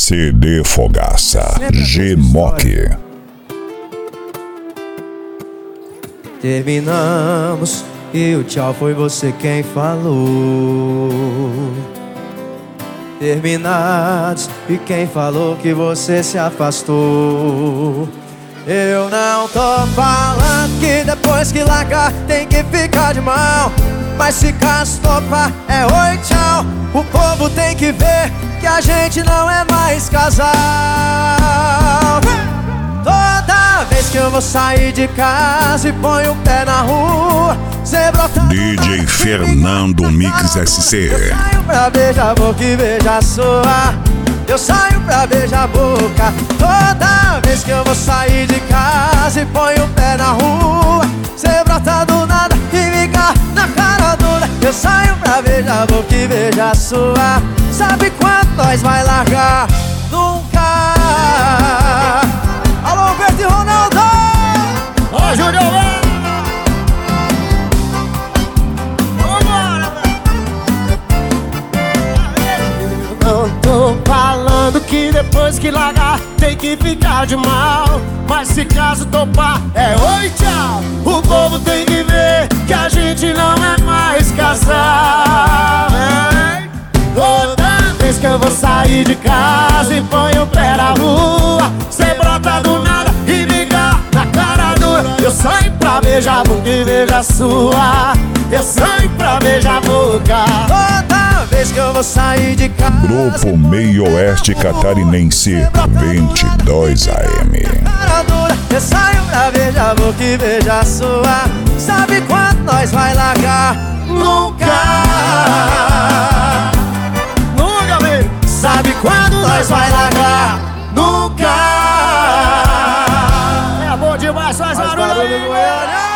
CD Fogaça, G-Mock. Terminamos e o tchau foi você quem falou. Terminados e quem falou que você se afastou. Eu não tô falando que depois que largar tem que ficar de mal, mas se caso topar é oi, tchau. O povo tem que ver que a gente não é mais casal. Toda vez que eu vou sair de casa e ponho o pé na rua, cê brota DJ Fernando Mix SC. Eu saio pra beijar a boca e beijar a sua. Eu saio pra beijar a boca. Toda vez que eu vou sair de casa e ponho o pé na rua, cê brota do nada e fica na cara dura. Eu saio pra beijar a boca e beijar a sua. Sabe quando nós vai largar? Nunca. Alô, Alberto e Ronaldo! Ó, Júnior! Não tô falando que depois que largar tem que ficar de mal, mas se caso topar é oi, tchau. O povo tem que ver que a gente não é mais casal, hein? Toda vez que eu vou sair de casa e ponho o pé na rua, cê brota do nada e liga na cara dura. Eu saio pra beijar a boca e beijar a sua. Eu saio pra beijar a boca. Toda vez que eu vou sair de casa. Grupo Meio Oeste Catarinense, 22 AM. Eu saio pra beijar a boca e beijar a sua. Sabe quando nós vai largar? Nunca. Nunca, baby. Sabe quando nós vai largar? Nunca. É bom demais, faz barulho aí. Goiânia.